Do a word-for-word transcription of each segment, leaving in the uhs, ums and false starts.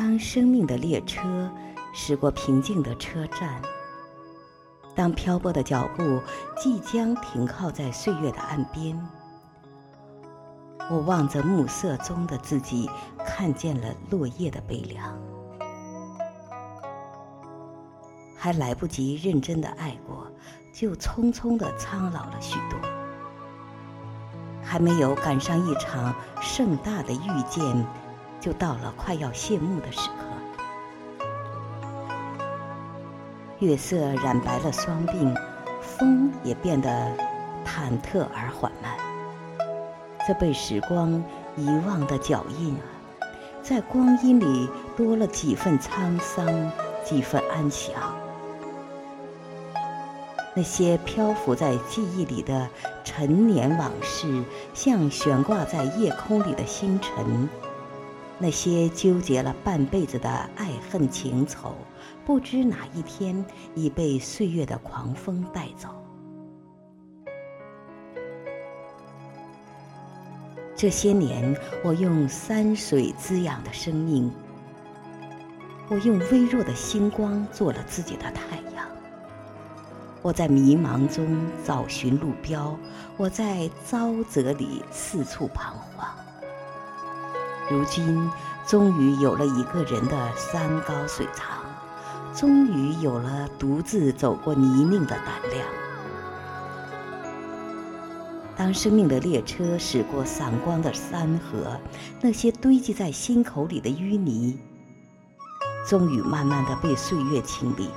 当生命的列车驶过平静的车站，当漂泊的脚步即将停靠在岁月的岸边，我望着暮色中的自己，看见了落叶的悲凉。还来不及认真的爱过，就匆匆的苍老了许多。还没有赶上一场盛大的遇见，就到了快要谢幕的时刻。月色染白了双鬓，风也变得忐忑而缓慢。这被时光遗忘的脚印啊，在光阴里多了几分沧桑，几分安详。那些漂浮在记忆里的陈年往事，像悬挂在夜空里的星辰。那些纠结了半辈子的爱恨情仇，不知哪一天已被岁月的狂风带走。这些年，我用山水滋养的生命，我用微弱的星光做了自己的太阳。我在迷茫中找寻路标，我在沼泽里四处彷徨。如今，终于有了一个人的山高水长，终于有了独自走过泥泞的胆量。当生命的列车驶过闪光的山河，那些堆积在心口里的淤泥，终于慢慢地被岁月清理。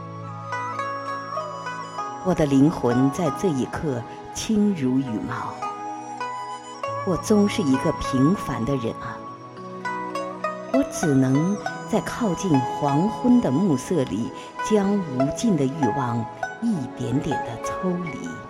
我的灵魂在这一刻轻如羽毛。我终是一个平凡的人啊，我只能在靠近黄昏的暮色里，将无尽的欲望一点点地抽离。